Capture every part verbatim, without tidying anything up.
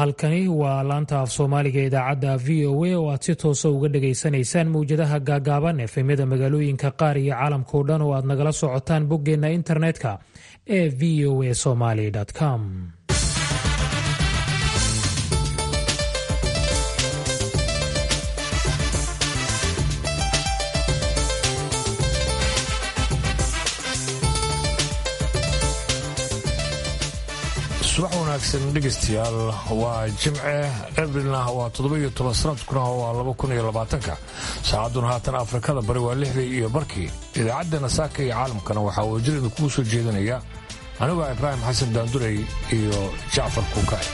halkani waa laanta af soomaaliga idaacadda v o a oo aad si toosa uga dhagaysanaysaan mawjadaha gaagaaban efemyada magaalooyinka qaar iyo caalamkao dhan oo aad nagala socotaan boggeenna internetka ee v o a somaly com. subax wanaagsan dhegaystayaal, waa jimce abrilna waa toddoba-iyo toban sanadkuna waa laba kun iyo labaatanka. saacadduna haatan afrikada bari waa lixdii iyo barkii. idaacaddana saaka iyo caalamkana waxaa wajirida kugu soo jeedinaya anigoo ibraahim xasan daandurey iyo jacfar kuukay.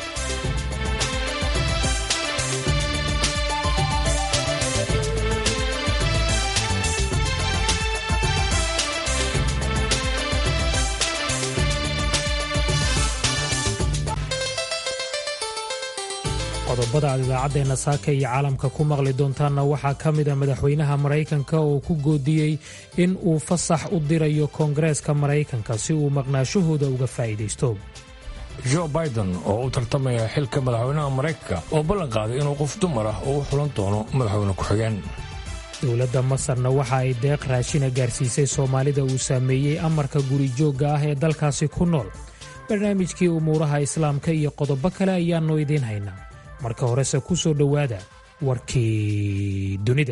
qodobada aad idaacaddeenna saaka iyo caalamka ku maqli doontaanna waxaa ka mida madaxweynaha maraykanka oo ku goodiyey in uu fasax u dirayo koongareeska maraykanka si uu maqnaashahooda uga faa'iidaysto. jo biden oo u tartamaya xilka madaxweynaha maraykanka oo ballan qaaday inuu qof dumar ah oo u xulan doono madaxweyne ku-xigeen. dowladda masarna waxa ay deeq raashina gaarsiisay soomaalida uu saameeyey amarka guri-joogga ah ee dalkaasi ku nool. barnaamijkii umuuraha islaamka iyo qodobo kale ayaannu idiin haynaa. marka horese ku soo dhowaada warkii dunida.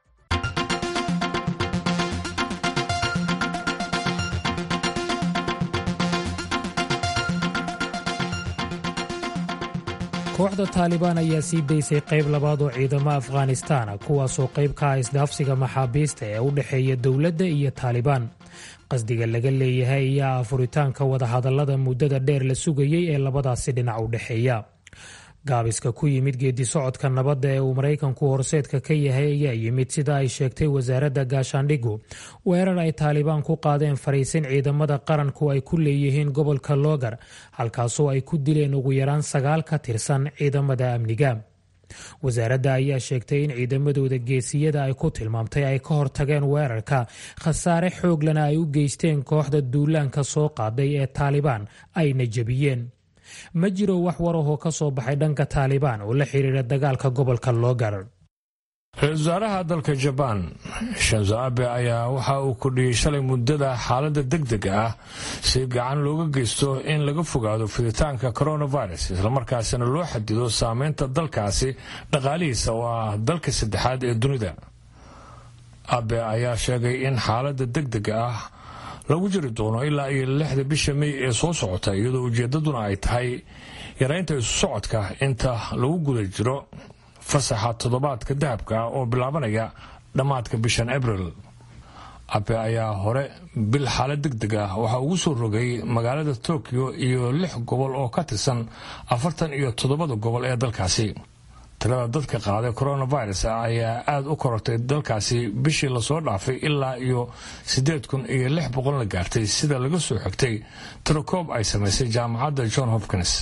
kooxda taalibaan ayaa sii daysay qayb labaad oo ciidamo afghanistaan kuwaasoo qayb ka ah isdhaafsiga maxaabiista ee u dhexeeya dowladda iyo taalibaan. qasdiga laga leeyahay ayaa afuritaanka wadahadallada muddada dheer la sugayey ee labadaasi dhinac u dhexeeya. gaabiska ku yimid geedi socodka nabadda ee uu maraykanku horseedka ka yahay ayaa yimid sida ay sheegtay wasaaradda gaashaandhigu weerar ay taalibaan ku qaadeen fariisin ciidamada qaranku ay ku leeyihiin gobolka loogar, halkaasoo ay ku dileen ugu yaraan sagaal ka tirsan ciidamada amniga. wasaaradda ayaa sheegtay in ciidamadooda geesiyada ay ku tilmaamtay ay ka hortageen weerarka, khasaare xooglana ay u geysteen kooxda duulaanka soo qaaday ee taalibaan ayna jebiyeen. ma jiro wax war ahoo ka soo baxay dhanka taalibaan oo la xiriira dagaalka gobolka loogar. ra-iisul wasaaraha dalka jabaan shinzo abe ayaa waxa uu kordhiyey shalay muddada xaaladda degdega ah si gacan looga geysto in laga fogaado fiditaanka coronavirus islamarkaasina loo xadido saameynta dalkaasi dhaqaalihiisa oo ah dalka saddexaad ee dunida. abe ayaa sheegay in xaaladda degdega ah lagu jiri doono ilaa iyo lixda bisha mey ee soo socota, iyadoo ujeeddaduna ay tahay yaraynta isu socodka inta lagu guda jiro fasaxa toddobaadka dahabka oo bilaabanaya dhammaadka bishan abril. abe ayaa hore bil xaalad degdeg ah waxaa ugu soo rogay magaalada tokyo iyo lix gobol oo ka tirsan afartan iyo toddobada gobol ee dalkaasi. tirada dadka qaaday coronavirus ayaa aada u korortay dalkaasi bishii lasoo dhaafay ilaa iyo siddeed kun iyo lix boqol la gaartay, sida laga soo xigtay tirakoob ay samaysay jaamacadda john hopkins.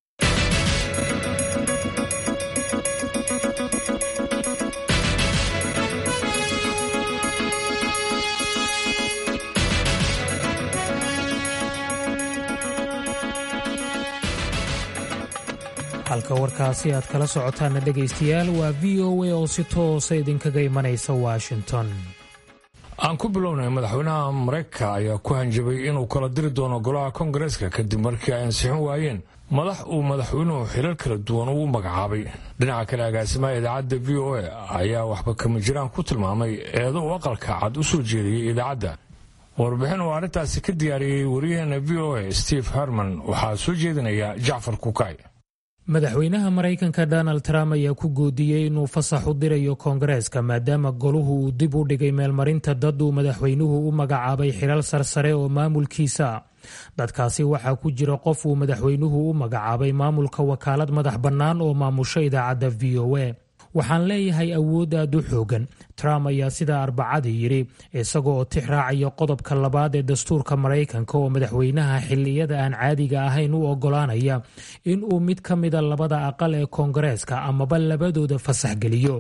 halka warkaasi aad kala socotaanna dhegaystayaal waa v o a oo si toosa idinkaga imanaysa washington. aan ku bilownay madaxweynaha maraykanka ayaa ku hanjabay inuu kala diri doono golaha koongareeska kadib markii ay ansixin waayeen madax uu madaxweynuhu xilal kala duwan ugu magacaabay. dhinaca kale agaasimaha idaacadda v o a ayaa waxba kama jiraan ku tilmaamay eedo uu aqalka cad u soo jeediyey idaacadda. warbixin uu arrintaasi ka diyaariyey wariyaheena v o a steve herman waxaa soo jeedinaya jacfar kuukay. madaxweynaha maraykanka donald trump ayaa ku goodiyey inuu fasax u dirayo koongareeska maadaama goluhu uu dib u dhigay meelmarinta dad uu madaxweynuhu u magacaabay xilal sarsare oo maamulkiisa. dadkaasi waxaa ku jira qof uu madaxweynuhu u magacaabay maamulka wakaalad madax bannaan oo maamusha idaacadda v o a. waxaan leeyahay awood aad u xoogan, Trump ayaa sidaa arbacadii yidhi, isagoo oo tix raacaya qodobka labaad ee dastuurka maraykanka oo madaxweynaha xilliyada aan caadiga ahayn u oggolaanaya in uu mid ka mida labada aqal ee koongareeska amaba labadooda fasax geliyo.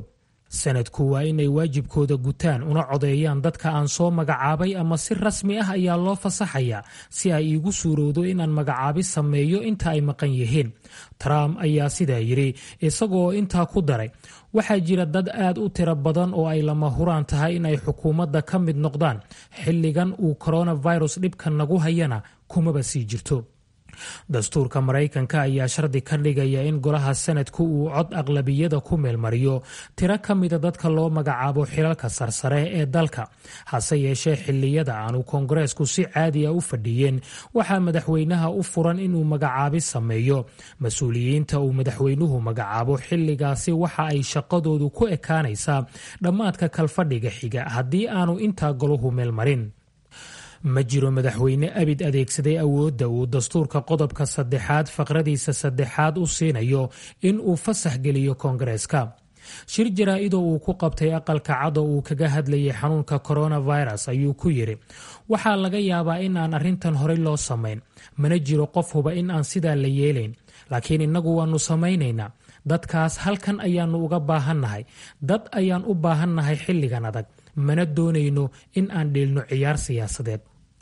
sanadku waa inay waajibkooda gutaan una codeeyaan dadka aan soo magacaabay ama si rasmi ah ayaa loo fasaxayaa si ay iigu suurowdo inaan magacaabi sameeyo inta ay maqan yihiin. Trump ayaa sidaa yidhi isagoo intaa ku daray, waxaa jira dad aad u tiro badan oo ay lama huraan tahay in ay xukuumadda ka mid noqdaan xilligan uu coronavirus dhibka nagu hayana kumaba sii jirto. dastuurka Maraykanka ayaa shardi ka dhigaya in golaha sanadku uu cod aqlabiyada ku meelmariyo tiro ka mida dadka loo magacaabo xilalka sarsare ee dalka. hase yeeshee xilliyada aanu koongareesku si caadi ah u fadhiyeen waxaa madaxweynaha u furan inuu magacaabi sameeyo. mas-uuliyiinta uu madaxweynuhu magacaabo xilligaasi waxa ay shaqadoodu ku ekaanaysaa dhammaadka kalfadhiga xiga haddii aanu intaa goluhu meelmarin. ma jiro madaxweyne abid adeegsaday awoodda uu dastuurka qodobka saddexaad faqradiisa saddexaad u siinayo in uu fasax geliyo koongareeska. shir jaraa-idoo uu ku qabtay aqalka cad oo uu kaga hadlayay xanuunka coronavirus ayuu ku yidhi, waxaa laga yaabaa in aan arrintan horey loo samayn, mana jiro qof huba in aan sidaa la yeelayn, laakiin innagu waannu samaynaynaa. dadkaas halkan ayaannu uga baahannahay, dad ayaan u baahannahay xilligan adag, mana doonayno in aan dheelno ciyaar siyaasadeed.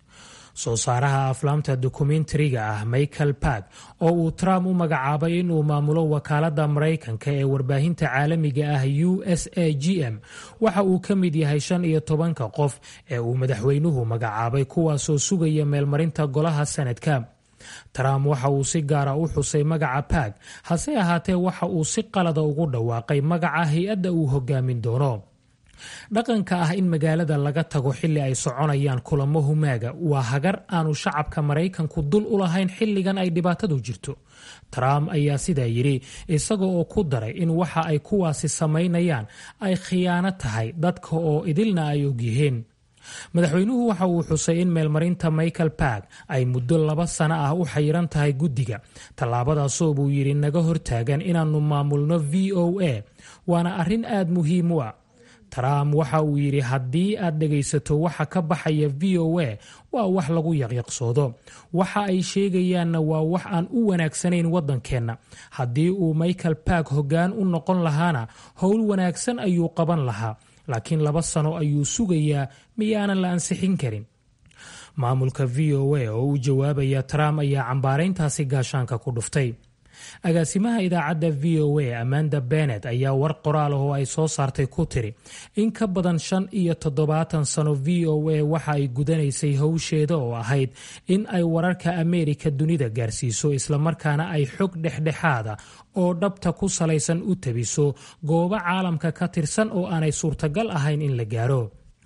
soo saaraha aflaamta dokumentariga ah Michael Park oo uu Trump u magacaabay inuu maamulo wakaaladda Maraykanka ee warbaahinta caalamiga ah U S A G M waxa uu ka mid yahay shan iyo tobanka qof ee uu madaxweynuhu magacaabay kuwaasoo sugaya meelmarinta golaha sanadka. Trump waxa uu si gaara u xusay magaca Park, hase ahaatee waxa uu si qalada ugu dhawaaqay magaca hay-adda uu hogaamin doono. dhaqanka ah in magaalada laga tago xilli ay soconayaan kulamo humaaga waa hagar aanu shacabka Maraykanku dul u lahayn xilligan ay dhibaatadu jirto. Trump ayaa sidaa yidhi isaga oo ku daray in waxa ay kuwaasi samaynayaan ay khiyaano tahay dadka oo idilna ay ogyihiin. madaxweynuhu waxa uu xusay in meelmarinta Michael Park ay muddo laba sano ah u xayiran tahay guddiga, tallaabadaasoo buu yidhi naga hortaagan inaannu maamulno V O A, waana arrin aad muhiim u ah. Trump waxa uu yidhi haddii aad dhegaysato waxa ka baxaya V O A waa wax lagu yaqyaqsoodo, waxa ay sheegayaanna waa wax aan u wanaagsanayn waddankeenna. haddii uu Michael Park hoggaan u noqon lahaana howl wanaagsan ayuu qaban lahaa, laakiin laba sano ayuu sugayaa miyaanan la ansixin karin. maamulka V O A oo u jawaabaya Trump ayaa cambaarayntaasi gaashaanka ku dhuftay. agaasimaha idaacadda V O A Amanda Bennett ayaa war qoraal ah oo ay soo saartay ku tiri in ka badan shan iyo toddobaatan sano V O A waxa ay gudanaysay howsheeda oo ahayd in ay wararka Ameerika dunida gaarsiiso islamarkaana ay xog dhexdhexaada oo dhabta ku salaysan u tabiso goobo caalamka ka tirsan oo aanay suurtagal ahayn in la gaaro.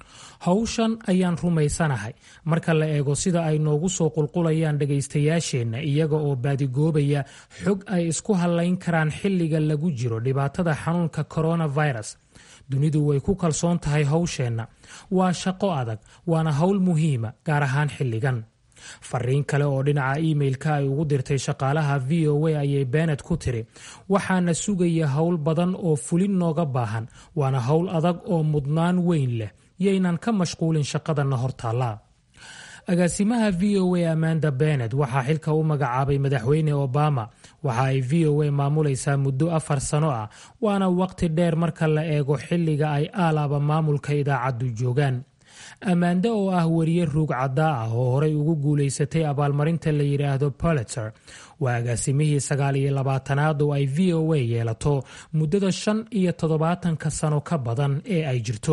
hawshan ayaan rumaysanahay marka la eego sida ay noogu soo qulqulayaan dhagaystayaasheenna iyaga oo baadigoobaya xog ay isku halayn karaan xilliga lagu jiro dhibaatada xanuunka coronavirus. dunidu way ku kalsoon tahay hawsheenna, waa shaqo adag, waana hawl muhiima gaar ahaan xilligan. fariin kale oo dhinaca iimailka ay ugu dirtay shaqaalaha V O A ayay Bennett ku tiri, waxaana sugaya hawl badan oo fulin nooga baahan, waana hawl adag oo mudnaan weyn leh, yaynan ka mashquulin shaqadana hortaala. agaasimaha V O A Amanda Bennett waxaa xilka u magacaabay madaxweyne Obama. waxa ay V O A maamulaysaa muddo afar sano ah, waana waqti dheer marka la eego xilliga ay aalaaba maamulka idaacaddu joogaan. Amanda oo ah wariye ruug caddaa ah oo horey ugu guulaysatay abaalmarinta la yidhaahdo Pulitzer, waa agaasimihii sagaal iyo labaatanaad oo ay V O A yeelato muddada shan iyo toddobaatanka sano ka badan ee ay jirto.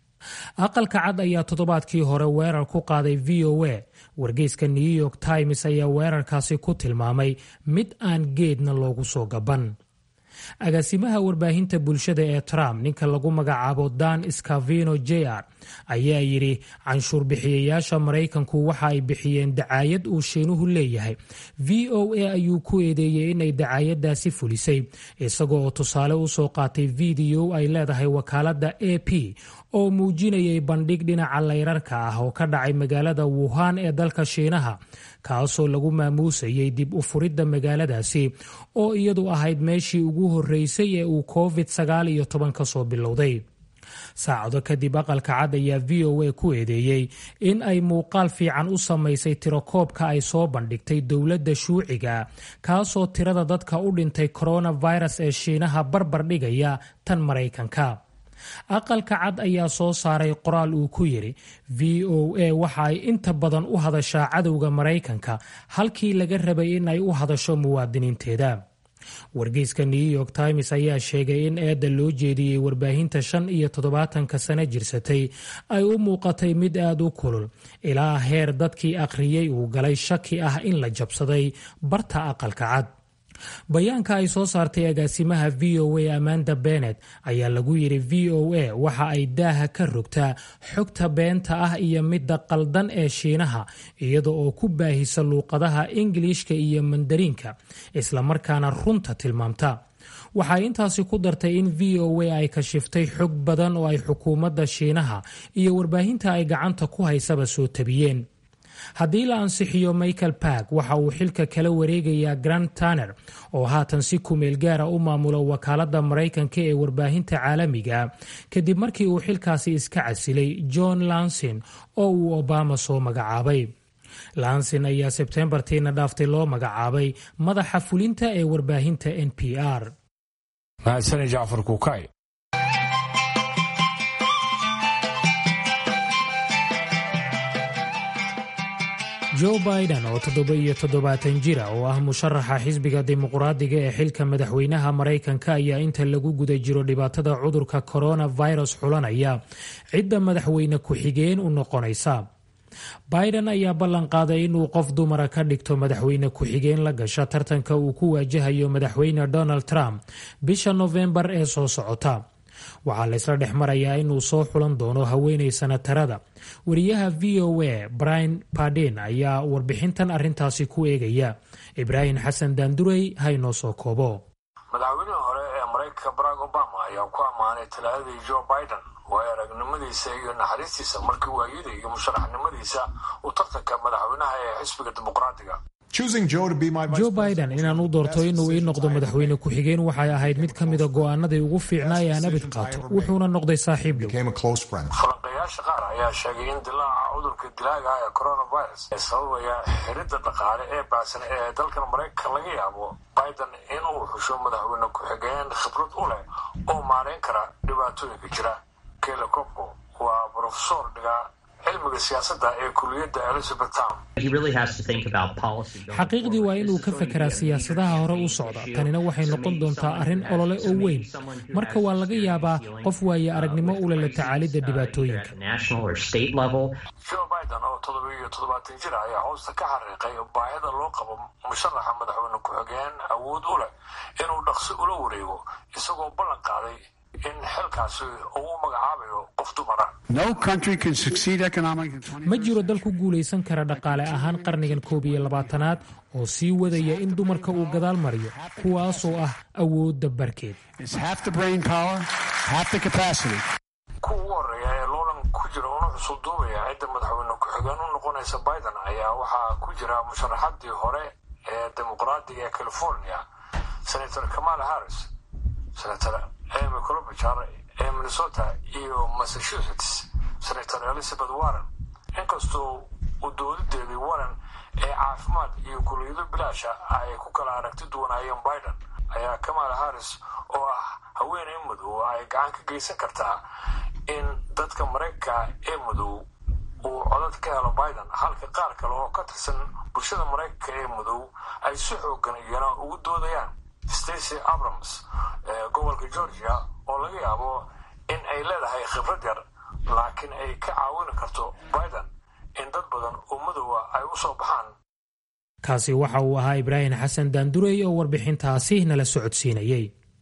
aqalka cad ayaa toddobaadkii hore weerar ku qaaday V O A. wargeyska New York Times ayaa weerarkaasi ku tilmaamay mid aan geedna loogu soo gaban. agaasimaha warbaahinta bulshada ee Trump, ninka lagu magacaabo Dan Scavino Jr ayaa yidhi canshuur bixiyayaasha Maraykanku waxa ay bixiyeen dacaayad uu Shiinuhu leeyahay. V O A ayuu ku eedeeyey inay dacaayadaasi fulisay, isagoo oo tusaale u soo qaatay video ay leedahay wakaaladda A P oo muujinayay bandhig dhinaca layrarka ah oo ka dhacay magaalada Wuhan ee dalka Shiinaha, kaasoo lagu maamuusayay dib u furidda magaaladaasi oo iyadu ahayd meeshii ugu horreysay ee uu covid sagaal iyo toban ka soo bilowday. saacado kadib aqalka cad ayaa V O A ku eedeeyey in ay muuqaal fiican u samaysay tirakoobka ay soo bandhigtay dowladda shuuciga, kaasoo tirada dadka u dhintay coronavirus ee Shiinaha barbar dhigaya tan Maraykanka. aqalka cad ayaa soo saaray qoraal uu ku yidhi v o a waxa ay inta badan u hadashaa cadowga Maraykanka halkii laga rabay in ay u hadasho muwaadiniinteeda. wargeyska New York Times ayaa sheegay in eedda loo jeediyey warbaahinta shan iyo toddobaatanka sano jirsatay ay u muuqatay mid aad u kulul ilaa heer dadkii akhriyey uu galay shaki ah in la jabsaday barta aqalka cad. bayaanka ay soo saartay agaasimaha v o a Amanda Bennett ayaa lagu yidhi v o a waxa ay daaha ka rogtaa xogta beenta ah iyo midda qaldan ee Shiinaha iyada oo ku baahisa luuqadaha Ingiliishka iyo Mandariinka isla markaana runta tilmaamta. waxay intaasi ku dartay in v o a ay kashiftay xog badan oo ay xukuumadda Shiinaha iyo warbaahinta ay gacanta ku haysaba soo tabiyeen. haddii la ansixiyo Michael Park waxa uu xilka kala wareegayaa Grant Turner oo haatan si kumeel gaara u maamula wakaaladda Maraykanka ee warbaahinta caalamiga kadib markii uu xilkaasi iska casilay John Lansin oo uu Obama soo magacaabay. Lansin ayaa Sebtembartiina dhaaftay loo magacaabay madaxa fulinta ee warbaahinta N P R. mahadsan Jaafar Kukay. Joe Biden oo toddoba iyo toddobaatan jira oo ah musharaxa xisbiga dimuqraadiga ee xilka madaxweynaha Maraykanka ayaa inta lagu guda jiro dhibaatada cudurka coronavirus xulanaya cidda madaxweyne ku-xigeen u noqonaysa. Biden ayaa ballan qaaday inuu qof dumara ka dhigto madaxweyne ku-xigeen la gasha tartanka uu ku waajahayo madaxweyne Donald Trump bisha November ee soo socota. waxaa la isla dhex marayaa inuu soo xulan doono haweeney sanatarada. wariyaha v o a Brian Padden ayaa warbixintan arrintaasi ku eegaya. Ibrahim Xasan Daandurey haynoo soo koobo. madaxweynihii hore ee Maraykanka Barack Obama ayaa ku ammaanay talaadadii Joe Biden waayo aragnimadiisa iyo naxariistiisa markii uu ayidayay musharaxnimadiisa u tartanka madaxweynaha ee xisbiga dimuqraadiga. Joe Biden inaan u doorto inuu ii noqdo madaxweyne ku-xigeen waxay ahayd mid ka mida go'aanadii ugu fiicnaa ee aan abid qaato, wuxuuna noqday saaxiib dhow. falanqeeyaasha qaar ayaa sheegay in dilaaca cudurka dilaaga ee coronavirus ee sababaya xiridda dhaqaale ee baahsan ee dalkan Maraykanka laga yaabo Biden inuu xusho madaxweyne ku-xigeen khibrad u leh oo maareyn kara dhibaatooyinka jira. Kele Kopko waa professor dhiga cilmiga siyaasadda ee kulliyadda Elizabethtown. xaqiiqdii waa inuu ka fekeraa siyaasadaha hore u socda. tanina waxay noqon doontaa arrin olole oo weyn, marka waa laga yaabaa qof waaye aragnimo u leh la tacaalidda dhibaatooyinka. Joe Biden oo toddoba iyo toddobaatan jir ayaa hoosta ka xariiqay baahida loo qabo musharaxa madaxweyne ku-xigeen awood u leh inuu dhaqsi ula wareego, isagoo ballan qaaday in xilkaasi uu magacaabayo qof dumara. ma jiro dal ku guulaysan kara dhaqaale ahaan qarnigan koob iyo labaatanaad oo sii wadaya in dumarka uu gadaal mariyo, kuwaasoo ah awoodda barkeed. kuwa ugu horeeya ee loolan ku jira una xusul duubaya cidda madaxweyne ku-xigeen u noqonaysa Biden ayaa waxaa ku jira musharaxadii hore ee dimuqraadiga ee California Senator Kamala Harris, Senator Amy Klobuchar ee Minnesota iyo Massachusetts Senator Elizabeth Warren. inkastoo u doodideedii Warren ee caafimaad iyo kulliyado bilaasha ay ku kala aragti duwanaayeen Biden ayaa Kamala Harris oo ah haweeney madow ay gacan ka geysan kartaa in dadka Maraykanka ee madow uu codad ka helo Biden, halka qaar kale oo ka tirsan bulshada Maraykanka ee madow ay si xoogan iyana ugu doodayaan Stacey Abrams ee gobolka Georgia oo laga yaabo in ay leedahay khibrad yar laakiin ay ka caawin karto Biden in dad badan oo madow ay u soo baxaan. kaasi waxa uu ahaa Ibrahim Xasan Daandurey oo warbixintaasi nala socodsiinayay.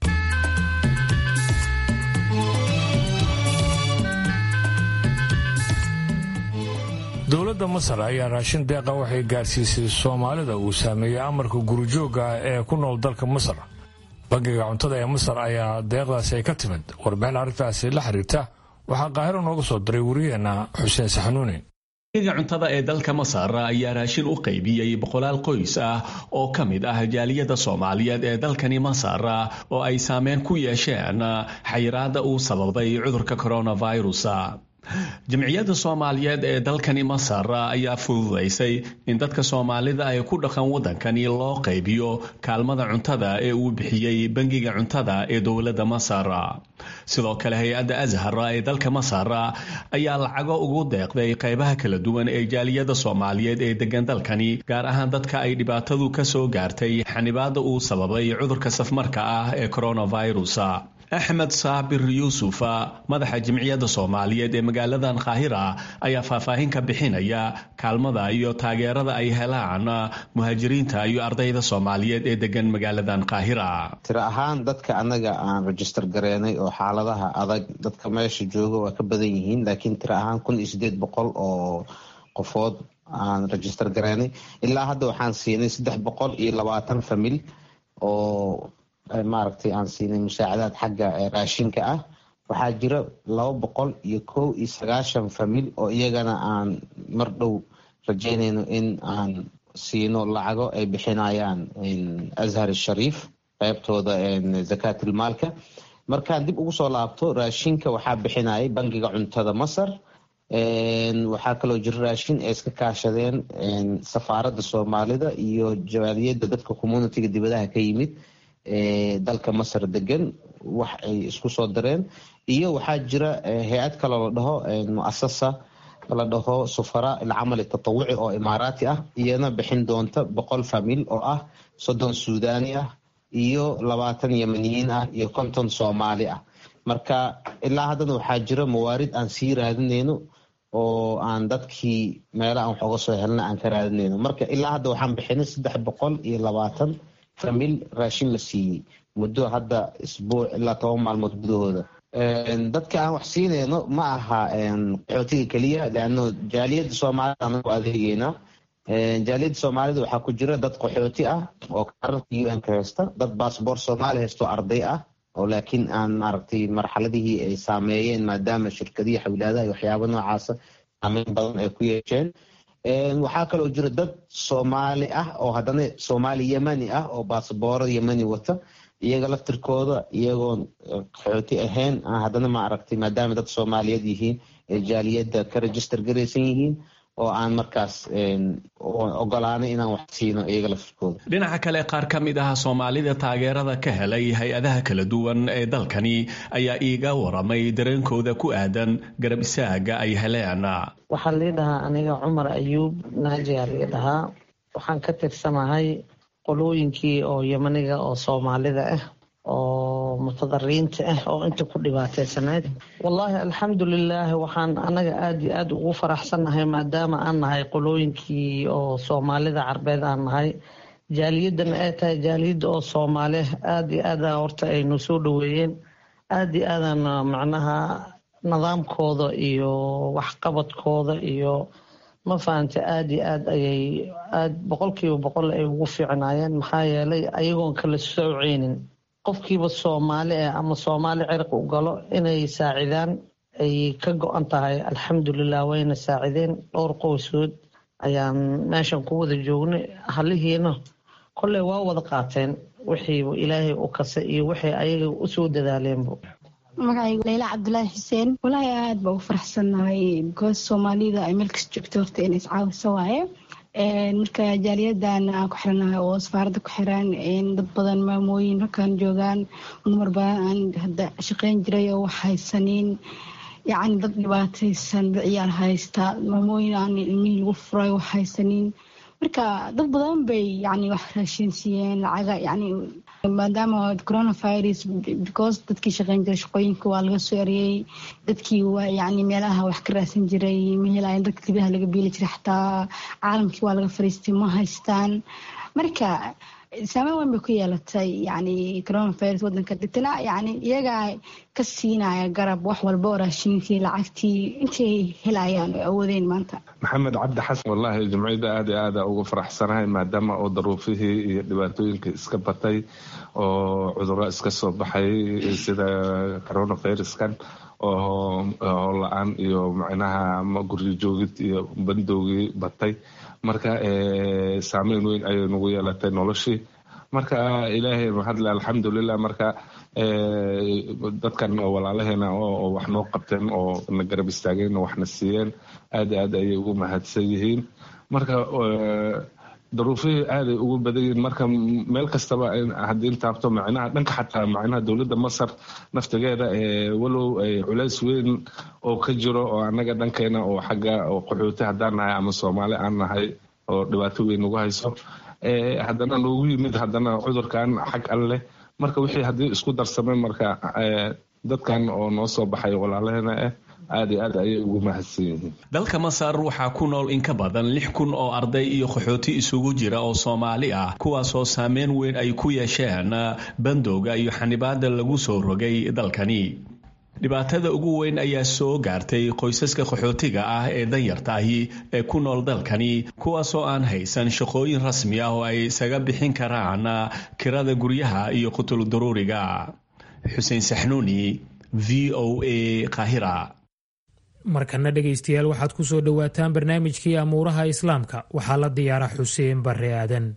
dowladda Masar ayaa raashin deeqa waxay gaarsiisay Soomaalida uu saameeyay amarka gurujooga ee ku nool dalka Masar. bangiga cuntada ee Masar ayaa deeqdaasi ay ka timid. warbixin arrintaasi la xiriirta waxaa Qaahiro nooga soo diray wariyeena Xuseen Saxanuuni. bangiga cuntada ee dalka Masar ayaa raashin u qaybiyay boqolaal qoys ah oo ka mid ah jaaliyada Soomaaliyeed ee dalkani Masar oo ay saameyn ku yeesheen xayiraadda uu sababay cudurka coronavirus. jamciyadda Soomaaliyeed ee dalkani Masar ayaa fududeysay in dadka Soomaalida ay ku dhaqan wadankani loo qaybiyo kaalmada cuntada ee uu bixiyay bangiga cuntada ee dowladda Masar. Sidoo kale hay'adda Azhar ee dalka Masar ayaa lacago ugu deeqday qaybaha kala duwan ee jaaliyadda Soomaaliyeed ee degan dalkani, gaar ahaan dadka ay dhibaatadu ka soo gaartay xanibaadda uu sababay cudurka safmarka ah ee coronavirus. Axmed Saabir Yuusuf, madaxa jamciyadda Soomaaliyeed ee magaaladan Qaahira, ayaa faahfaahin ka bixinaya kaalmada iyo taageerada ay helaan muhaajiriinta iyo ardayda Soomaaliyeed ee degan magaaladan Qaahira. Tira ahaan dadka anaga aan register gareynay oo xaaladaha adag dadka meesha jooga waa ka badan yihiin, laakiin tira ahaan kun iyo sideed boqol oo qofood aan register gareynay. Ilaa hadda waxaan siinay saddex boqol iyo labaatan famil oo maaragtay aan siinay musaacadaad xagga raashinka ah. waxaa jira laba boqol iyo kow iyo sagaashan famil oo iyagana aan mar dhow rajeynayno in aan siino lacago ay bixinayaan Azhar Shariif qaybtooda zakaatul maalka. markaan dib ugu soo laabto, raashinka waxaa bixinayay bangiga cuntada Masar. waxaa kaloo jira raashin ay iska kaashadeen safaaradda Soomaalida iyo jaaliyadda dadka communitiga dibadaha ka yimid dalka Masar degan, wax ay isku soo dareen. iyo waxaa jira hay'ad kale la dhaho mu'assasa la dhaho Sufara al-Amal al-Tatawu'i oo imaaraati ah, iyana bixin doonta boqol famil oo ah soddon Suudaani ah iyo labaatan Yemeniyiin ah iyo konton Soomaali ah. marka ilaa haddana waxaa jira mawaarid aan sii raadinayno oo aan dadkii meelaha aan wax uga soo helna aan ka raadinayno. marka ilaa hadda waxaan bixinay saddex boqol iyo labaatan famil raashin la siiyey muddo hadda isbuuc ilaa toban maalmood gudahooda. dadka aan wax siinayno ma aha qaxootiga keliya, leanno jaaliyadda Soomaalida anagu adeegayna. jaaliyadda Soomaalida waxaa ku jira dad qaxooti ah oo kaararka U N ka haysta, dad baasboor Soomaali haysto arday ah oo laakiin aan maaragtay marxaladihii ay saameeyeen maadaama shirkadihii xawlaadaha iyo waxyaabo noocaasa saameyn badan ay ku yeesheen. waxaa kaloo jira dad Soomaali ah oo haddana Soomaali Yemeni ah oo baasbooro Yemeni wata, iyaga laftirkooda iyagoon qaxooti ahayn haddana maaragtay maadaama dad Soomaaliyeed yihiin ee jaaliyadda ka register garaysan yihiin oo aan markaas ogolaanay inaan wax siino iyaga laftirkooda. dhinaca kale, qaar ka mid ah Soomaalida taageerada ka helay hay-adaha kala duwan ee dalkani ayaa iiga waramay dareenkooda ku aadan garab isaaga ay heleen. waxaa lii dhahaa aniga Cumar Ayuub Naaji aa lii dhahaa. waxaan ka tirsanahay qolooyinkii oo Yemeniga oo Soomaalida ah oo mutadariinta ah oo inta ku dhibaataysaneed. wallaahi alxamdulilaah, waxaan anaga aad iyo aad ugu faraxsannahay maadaama aan nahay qolooyinkii oo Soomaalida Carbeed aan nahay. jaaliyadana ay tahay jaaliyadda oo Soomaali aad iyo aad horta aynu soo dhaweeyeen. aad iyo aadan macnaha nidaamkooda iyo waxqabadkooda iyo ma fahantay aad iyo aad ayay aad boqolkiiba boqol ay ugu fiicnaayeen. maxaa yeelay ayagoon kala sooceynin qofkiiba Soomaali ah ama Soomaali cirq u galo inay saacidaan ay ka go-an tahay. alxamdulilah wayna saacideen. dhowr qoysood ayaan meeshan ku wada joognay. halihiina kolley waa wada qaateen wixii ilaahay u kasay iyo wixii ayaga u soo dadaaleenba. magacaygu Leyla Cabdulaahi Xuseen. walaahi aad baa ugu faraxsannahay because Soomaalida ay meel kasta joogto horta inay iscaawiso waaye. marka jaaliyadan aan ku xiranahay oo safaaradda ku xiran dad badan maamooyin halkan joogaan, dumar badan aan hadda shaqeyn jiray oo wax haysanin, yacni dad dhibaataysan, dad ciyaal haysta, maamooyin aan ilmihii lagu furay wax haysanin. marka dad badan bay yani wax raashin siiyeen lacaga, yani maadaama coronavirus because dadkii shaqeyn jiray shaqooyinka waa laga soo eriyey, dadkii waa yani meelaha wax ka raadsan jiray ma helayaan, dadka dibaha laga biili jiray xataa caalamkii waa laga fariistay ma haystaan. marka saameyn weyn bay ku yeelatay yani coronavirus wadanka dhitana, yani iyagaa ka siinaya garab wax walba oo raashinkii lacagtii intay helayaan oo awoodeen maanta. maxamed cabdi xasan. wallaahi jamciyadda aad iyo aada uga faraxsanahay maadaama oo daruufihii iyo dhibaatooyinkii iska batay oo cudurro iska soo baxay sida coronaviruskan oo la-aan iyo macnaha guryo joogid iyo bandowgii batay. marka saameyn weyn ayay nagu yeelatay noloshii. marka ilaahay mahadle alxamdulilah. marka dadkan oo walaalaheena oo wax noo qabteen oo na garab istaageen oo waxna siiyeen aad aad ayay ugu mahadsan yihiin. marka daruufihii aaday ugu badan yihiin. marka meel kastaba haddii intaabto macnaha dhanka xataa macnaha dowladda masar naftigeeda walow ay culays weyn oo ka jiro oo annaga dhankeena oo xagga oo qaxooti haddaan nahay ama soomaali aan nahay oo dhibaato weyn ugu hayso haddana noogu yimid haddana cudurkan xag alleh. marka wixii haddii isku darsamay marka dadkan oo noo soo baxay walaalaheena ah aad iyo aad ayay ugu mahadsan yihiin. dalka masar waxaa ku nool in ka badan lix kun oo arday iyo qaxooti isugu jira oo soomaali ah kuwaasoo saameyn weyn ay ku yeesheen bandowga iyo xanibaada lagu soo rogay dalkani. dhibaatada ugu weyn ayaa soo gaartay qoysaska qaxootiga ah ee danyarta ahi ee ku nool dalkani kuwaasoo aan haysan shaqooyin rasmi ah oo ay isaga bixin karaan kirada guryaha iyo qutul daruuriga. xuseen saxnuuni, v o a, Qaahira. markana dhegaystayaal waxaad ku soo dhowaataan barnaamijkii amuuraha islaamka. waxaa la diyaara xuseen barre aadan.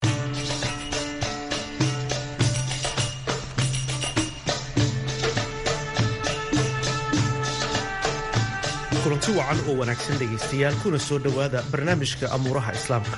kulanti wacan oo wanaagsan dhegaystayaal, kuna soo dhowaada barnaamijka amuuraha islaamka.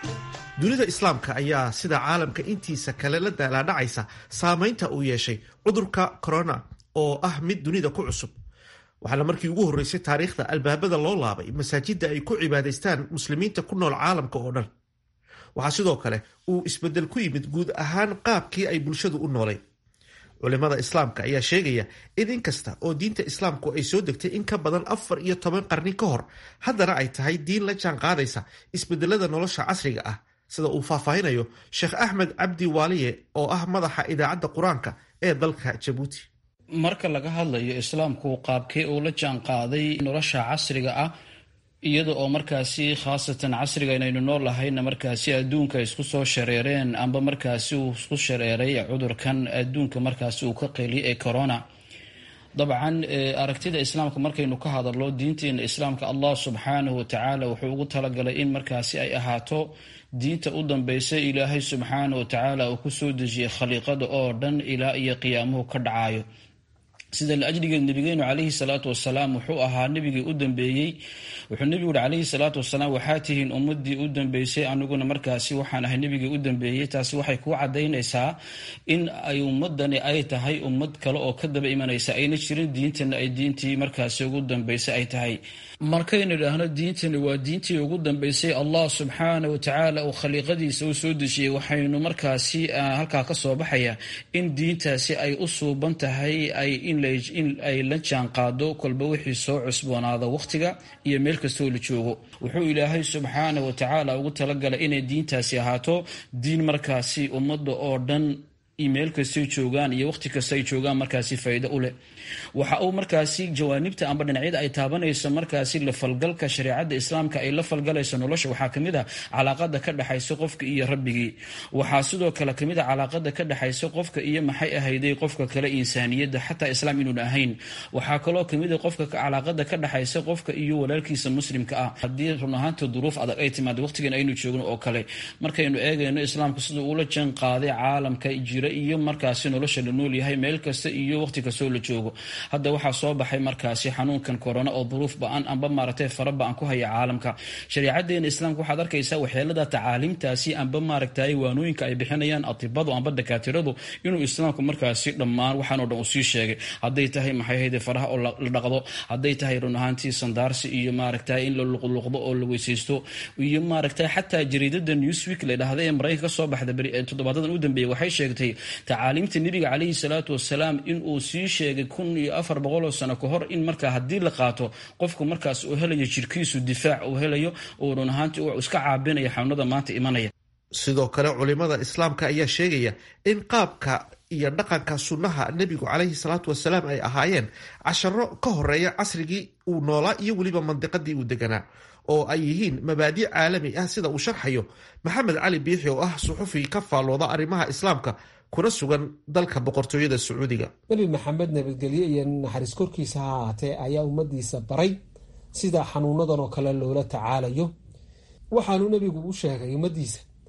dunida islaamka ayaa sida caalamka intiisa kale la daalaadhacaysa saamaynta uu yeeshay cudurka corona oo ah mid dunida ku cusub. waxaana markii ugu horreysay taariikhda albaabada loo laabay masaajidda ay ku cibaadaystaan muslimiinta ku nool caalamka oo dhan. waxaa sidoo kale uu isbeddel ku yimid guud ahaan qaabkii ay bulshadu u noolay. culimada islaamka ayaa sheegaya in inkasta oo diinta islaamku ay soo degtay in ka badan afar iyo toban qarni ka hor, haddana ay tahay diin la jaan qaadaysa isbedelada nolosha casriga ah, sida uu faahfaahinayo sheekh axmed cabdi waaliye oo ah madaxa idaacadda qur-aanka ee dalka jabuuti. marka laga hadlayo islaamku qaabkee uu la jaan qaaday nolosha casriga ah, iyada oo markaasi khaasatan casriga inaynu nool lahayna markaasi adduunka isku soo shareereen amba markaasi uu isku shareeray cudurkan adduunka markaasi uu ka qeyliyay ee corona. dabcan aragtida islaamka markaynu ka hadalno diinteena islaamka, allah subxaanahu watacaala wuxuu ugu talagalay in markaasi ay ahaato diinta u dambaysa ilaahay subxaanahu watacaala uu kusoo dejiyay khaliiqada oo dhan ilaa iyo qiyaamuhu ka dhacayo. sida laajligeed nabigeenu calayhi salaatu wasalaam wuxuu ahaa nebigii u dambeeyey. wuxuu nebigu uhi calayhi salaatu wasalaam, waxaa tihiin ummadii u dambeysay, aniguna markaasi waxaan ahay nebigii u dambeeyey. taasi waxay kuu cadaynaysaa in ay ummadani ay tahay ummad kale oo ka daba imanaysa, ayna jirin diintana ay diintii markaasi ugu dambeysay ay tahay. markaynu idhaahno diintani waa diintii ugu dambeysay allah subxaana watacaala uu khaliiqadiisa u soo dejiyey, waxaynu markaasi halkaa ka soo baxaya in diintaasi ay u suuban tahay ay in ay la jaan qaado kolba wixii soo cusboonaada wakhtiga iyo meel kastoo la joogo. wuxuu ilaahay subxaana watacaala ugu talagalay inay diintaasi ahaato diin markaasi ummadda oo dhan meel kastay joogaan iyo wakhti kasta ay joogaan markaasi faa'iido u leh. waxa uu markaasi jawaanibta amba dhinacyada ay taabanayso markaasi la falgalka shareecada islaamka ay la falgalayso nolosha waxaa kamid ah calaaqada ka dhaxaysa qofka iyo rabbigii. waxaa sidoo kale kamid ah calaaqada ka dhaxaysa qofka iyo maxay ahayday qofka kale insaaniyadda xataa islaam inuun ahayn. waxaa kaloo kamid ah qofka calaaqada ka dhaxaysa qofka iyo walaalkiisa muslimka ah haddii run ahaanta duruuf adag ay timaado wakhtigan aynu joogno oo kale. markaynu eegayno islaamku siduu ula jaan qaaday caalamka jira iyo markaasi nolosha la nool yahay meel kasta iyo wakhti kastoo la joogo. hadda waxaa soo baxay markaasi xanuunkan corona oo duruuf ba-an amba maaragtay fara ba-an ku haya caalamka. shareecadeena islaamka waxaad arkaysaa waxyeelada tacaaliimtaasi amba maaragtay waanooyinka ay bixinayaan atibadu amba dakaatiradu inuu islaamku markaasi dhammaan waxaan oo dhan uu sii sheegay. hadday tahay maxay ahayde faraha oo la dhaqdo, hadday tahay run ahaantii sandaarsi iyo maaragtay in la luqluqdo oo la weysaysto, iyo maaragtay xataa jariidada newsweek la dhahda ee maraykanka ka soo baxda toddobaadadan u dambeeyay waxay sheegtay tacaaliimta nebiga calayhi salaatu wasalaam inuu sii sheegay kun iyo afar boqol oo sano ka hor in markaa haddii la qaato qofku markaas uu helayo jirkiisu difaac uu helayo oo run ahaantii uu iska caabinaya xanuunada maanta imanaya. sidoo kale culimada islaamka ayaa sheegaya in qaabka iyo dhaqanka sunnaha nebigu calayhi salaatu wasalaam ay ahaayeen casharo ka horeeya casrigii uu noolaa iyo weliba mandiqadii uu deganaa, oo ay yihiin mabaadi' caalami ah sida uu sharxayo maxamed cali biixi oo ah suxufi ka faallooda arrimaha islaamka kuna sugan dalka boqortooyada sacuudiga. nebi maxamed nabadgelye iyo naxariis korkiisa ha ahaatee ayaa ummadiisa baray sida xanuunadan oo kale loola tacaalayo. waxaanu nebigu u sheegay ummadiisa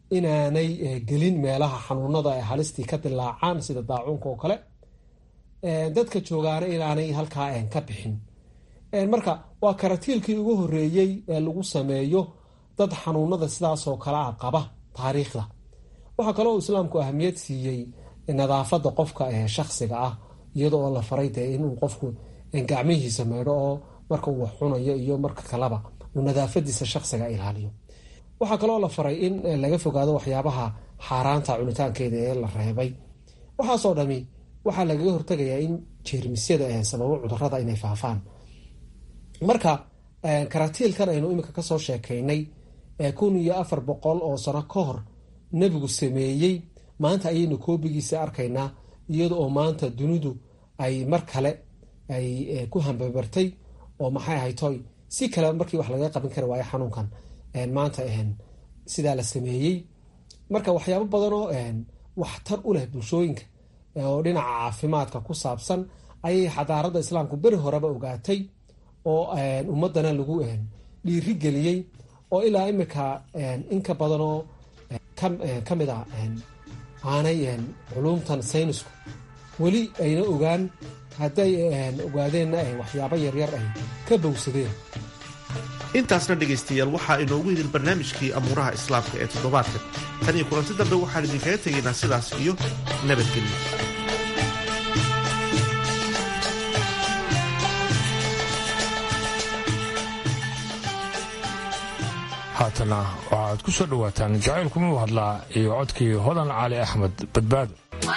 inaanay gelin meelaha xanuunada ay halistii ka dilaacaan sida daacuunka oo kale, dadka joogaana inaanay halkaa ka bixin. marka waa karatiilkii ugu horeeyey ee lagu sameeyo dad xanuunada sidaasoo kale a qaba taariikhda. waxaa kaloo islaamku ahamiyad siiyey nadaafada qofka ee shakhsiga ah, iyada oo la faray dee inuu qofku gacmihiisa meydho oo marka uu wax cunayo iyo marka kaleba uu nadaafadiisa shakhsiga ilaaliyo. waxaa kaloo la faray in laga fogaado waxyaabaha xaaraanta cunitaankeeda ee la reebay. waxaasoo dhami waxaa lagaga hortagayaa in jeermisyada sababo cudurada inay faafaan. marka karatiilkan aynu imika kasoo sheekaynay kun iyo afar boqol oo sano ka hor nebigu sameeyey, maanta ayaynu koobigiisa arkaynaa, iyada oo maanta dunidu ay mar kale ay ku hambabartay oo maxay ahaytoy si kale markii wax laga qaban kari waayo xanuunkan maanta sidaa la sameeyey. marka waxyaabo badanoo waxtar u leh bulshooyinka oo dhinaca caafimaadka ku saabsan ayay xadaarada islaamku beri horeba ogaatay oo ummadana lagu dhiiri geliyey, oo ilaa imika inka badanoo kamid a aanay culumtan saynisku weli ayna ogaan, hadday ogaadeenna waxyaabo yaryar ay ka bowsadeen. intaasna dhegaystayaal waxaa inoogu hidin barnaamijkii amuuraha islaamka ee toddobaadkan. tan iyo kulanti dambe waxaan idinkaga tegaynaa sidaas iyo nabadgelyo. haatana waxaad ku soo dhowaataan jacaylkumuu hadlaa iyo codkii hodan cali axmed badbaado.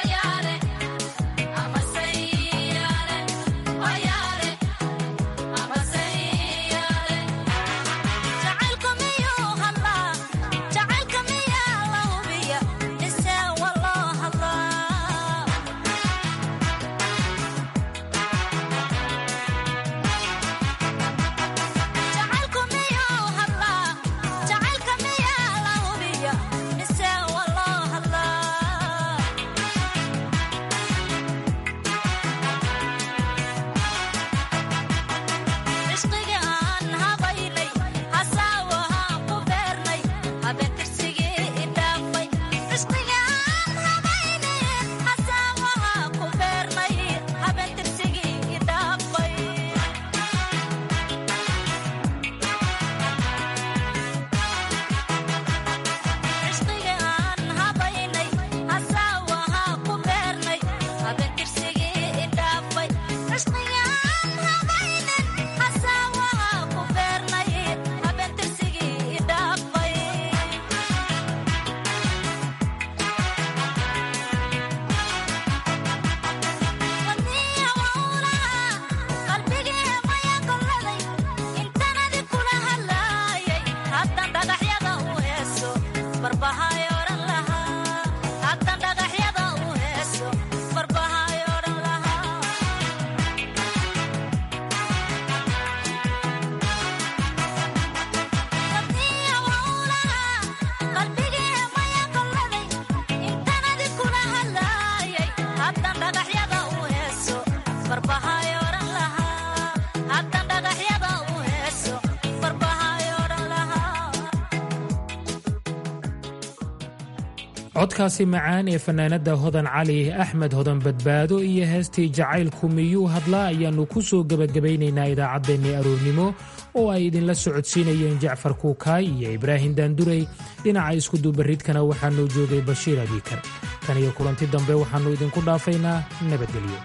codkaasi macaan ee fanaanada hodan cali axmed hodan badbaado iyo heestii jacaylku miyuu hadlaa ayaannu ku soo gebagabaynaynaa idaacaddeenni aroornimo oo ay idinla socodsiinayeen jacfar kuukaay iyo ibraahim daandurey. dhinaca iskudubaridkana waxaannu joogay bashiir abiikar. tan iyo kulanti dambe waxaannu idinku dhaafaynaa nabadgelyo.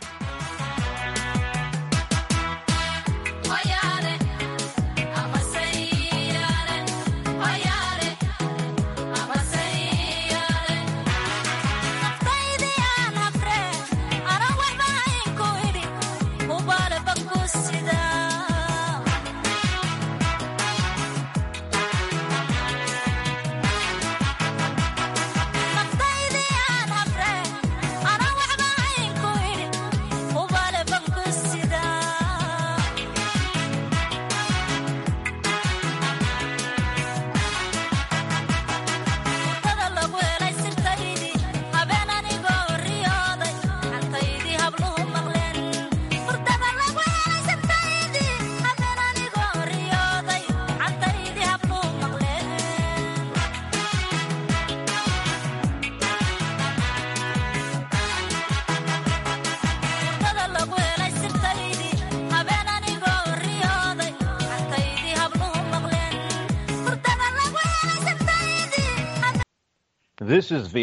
This is V